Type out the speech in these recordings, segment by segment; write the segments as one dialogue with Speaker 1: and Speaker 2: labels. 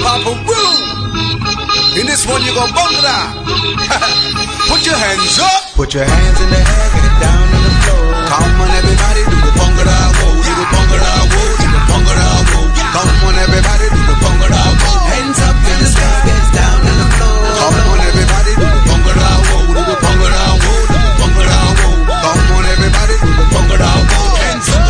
Speaker 1: Papa Roo. In this one you gon' bump it out. Put your hands up.
Speaker 2: Put your hands in the air, get down on the floor.
Speaker 1: Come on everybody, do the bongada whoa, do the bongada whoa, do the bongada whoa. Come on everybody, do the bongada whoa.
Speaker 2: Hands up in the sky, get down on the floor.
Speaker 1: Come on everybody, do the bongada whoa, do the bongada whoa, do the bongada whoa. Come on everybody, do the bongada whoa. Hands up.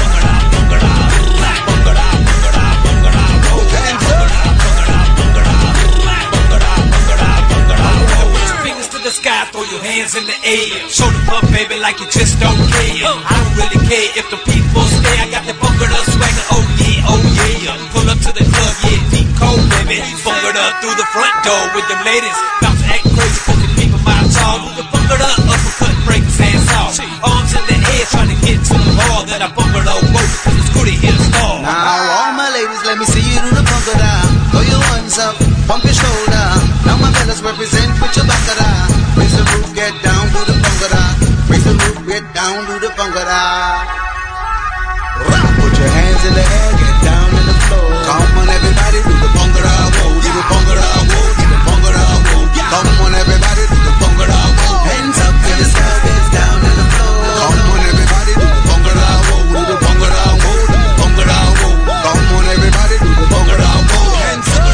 Speaker 3: The sky, throw your hands in the air. Show the pump, baby, like you just don't care. I don't really care if the people stay. I got the bunkered up swagger, oh yeah, oh yeah. Pull up to the club, yeah, deep cold, baby. Bunkered up through the front door with them ladies. Bout to act crazy, cause the people my tall. Move the bunkered up, uppercut, break his ass off. Arms in the air, trying to get to the ball that I bunkered up, whoa, cause it's good to hear the star.
Speaker 2: Now all my ladies, let me see you do the bunker down. Throw your ones up, pump your shoulder. Now my fellas represent with your back down. Raise the roof, get down, do the bongada. Raise the roof, get down, do the bongada. Put your hands in the air, get down on the floor.
Speaker 1: Come on everybody, do the bongada whoa, do the bongada whoa, do the bongada whoa. Come on everybody, do the bongada whoa.
Speaker 2: Hands up in the sky, get down on the floor.
Speaker 1: Come on everybody, do the bongada whoa, do the bongada whoa, do the bongada whoa. Come on everybody, do the bongada whoa. Hands up.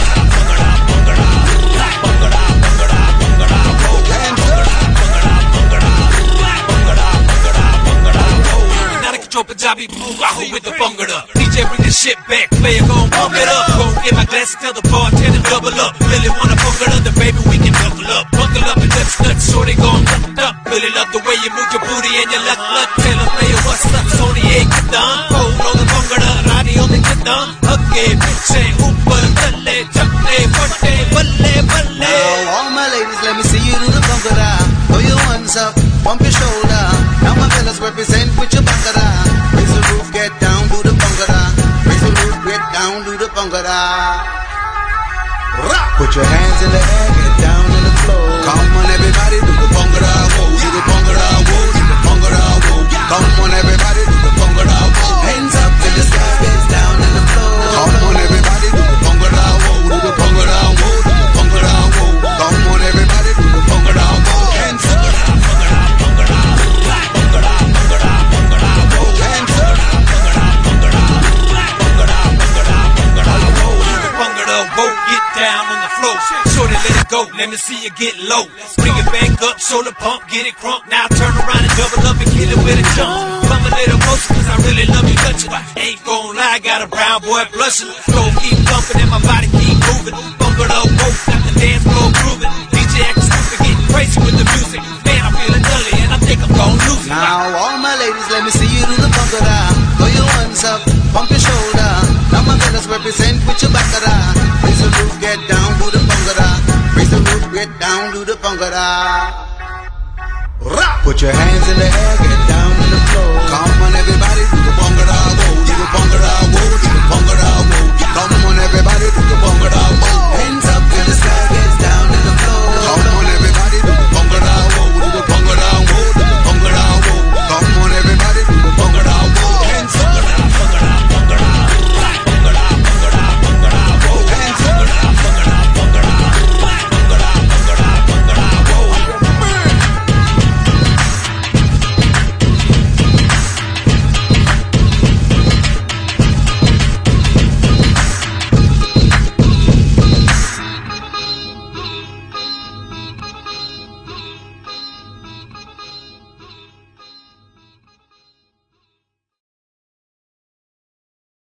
Speaker 3: Punjabi move, wahoo with the bungered up. DJ bring the shit back, player gon' bump it up. Gon' get my glass, tell the bartender double up. Really wanna bunker up, the baby we can buckle up. Buckle up and lips nuts, so they gon' buckle up. Really love the way you move your booty and your luck. Tell a player what's up, Sony ain't get done. Cold on the bungered up, Radi on the get done. Okay, bitch, upar, thalle, chapne, patte, balle, balle.
Speaker 2: Now all my ladies, let me see you do the bunker down. Throw your ones up, pump your shoulder. Now my fellas represent with your back down. Raise the roof, get down, do the bongada. Raise the roof, get down, do the bongada. Put your hands in the air, get down on the floor.
Speaker 1: Come on everybody, do the bongada whoa, do the bongada whoa, do the bongada whoa. Come on everybody, do the bongada whoa.
Speaker 2: Hands up in the sky, get down on the floor.
Speaker 1: Come on everybody, do the bongada whoa, do the bongada whoa, do the bongada whoa. Come on everybody, do the bongada whoa. Hands up.
Speaker 3: Go, let me see you get low. Bring it back up, shoulder pump, get it crunk. Now turn around and double up and kill it with a jump. Come a little closer, cause I really love you touching. Ain't gon' lie, got a brown boy blushing. Flow keep bumping and my body keep moving. Bunker up, both got the dance floor grooving. DJ acting stupid, getting crazy with the music. Man, I'm feeling dully and I think I'm gon' lose it.
Speaker 2: Now all my ladies, let me see you do the bunker down. Throw your ones up, pump your shoulder. Now my fellas represent with your back down. Raise the roof, get down, do the bunker down. Raise the roof, get down, do the bongada.
Speaker 1: Put your hands in the air, get down on the floor. Come on everybody.